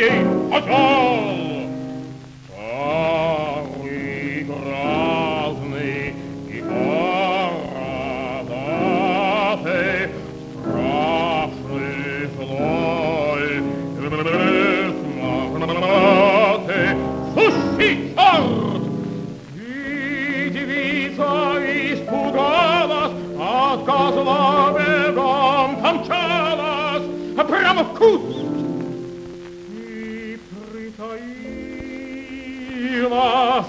ей осел. Старый грозный и бородатый, страшный злой, сущий черт! И девица испугалась, от козла бегом помчалась прямо в куст и притаилась,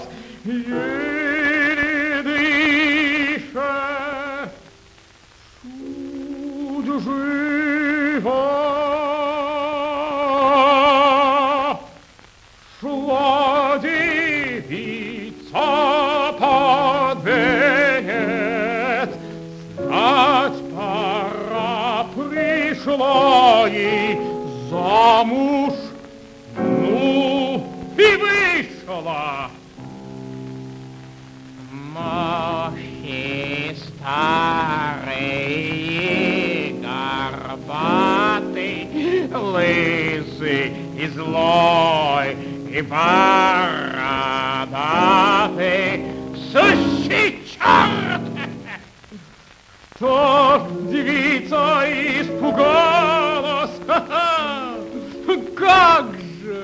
еле дыша, чуть жива. Шла девица под венец, знать пора пришла ей замуж, ну и вышла. Мощи старый, горбатый, лысый и злой, и бородатый, сущий черт! Что девица испугалась, как же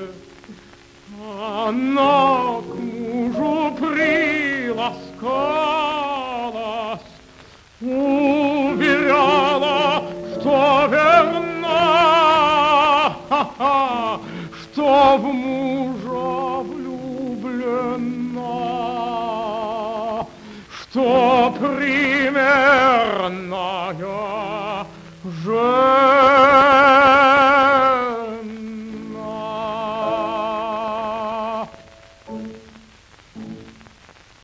она к мужу приласкалась, уверяла, что верна, что в мужа влюблена, что при